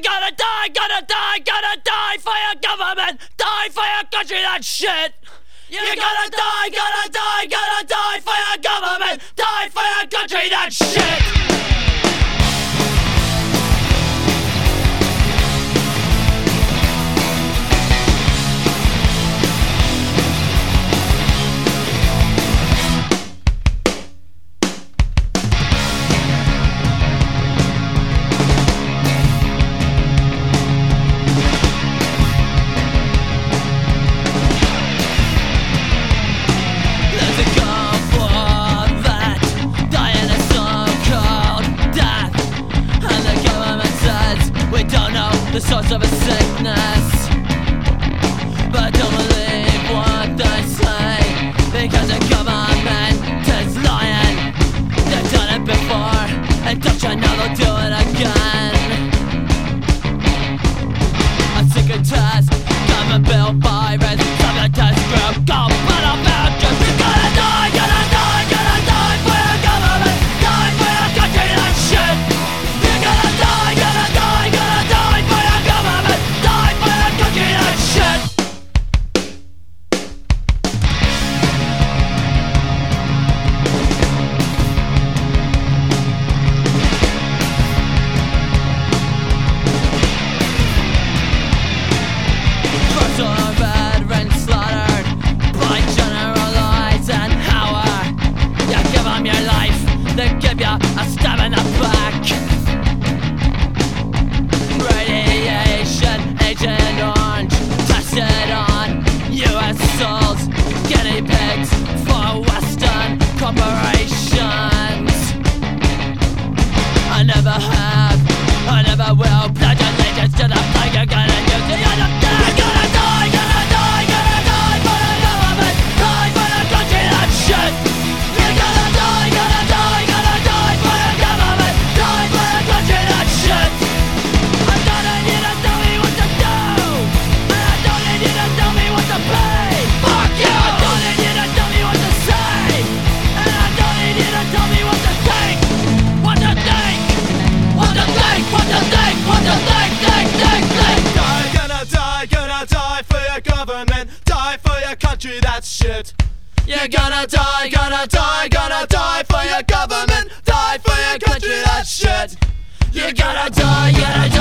gonna die, gonna die, gonna die for your government, die for your country, that shit. You're gonna die, gonna die, gonna die for your government, die for your country, that shit. The source of a sickness, but don't believe what they say, because the government is lying. They've done it before, and don't you know they'll do it again. A secret test, government bill virus, government test group, government Americans. You're gonna die, gonna die, gonna die for your government, die for your country, that shit. You're gonna die, gonna die, gonna die for your government, die for your country, that shit. Troops are veterans slaughtered by General Eisenhower. You give them your life, they give you a stab in the back. Radiation, Agent Orange, tested on US souls, guinea pigs for Western corporations. I never have, I never will pledge allegiance to the flag you're gonna use. You're gonna die, gonna die, gonna die for the government, die for the country, that shit. You're gonna die, gonna die, gonna die for the government, die for the country, that shit. I don't need you to tell me what to do, and I don't need you to tell me what to pay. Fuck you! I don't need you to tell me what to say, and I don't need you to tell me what to think. What to think, what to think, what to think, what to think, think. Gonna die for your government, die for your country, that's shit. You're gonna die, gonna die, gonna die for your government, die for your country, that's shit. You're gonna die, gonna die.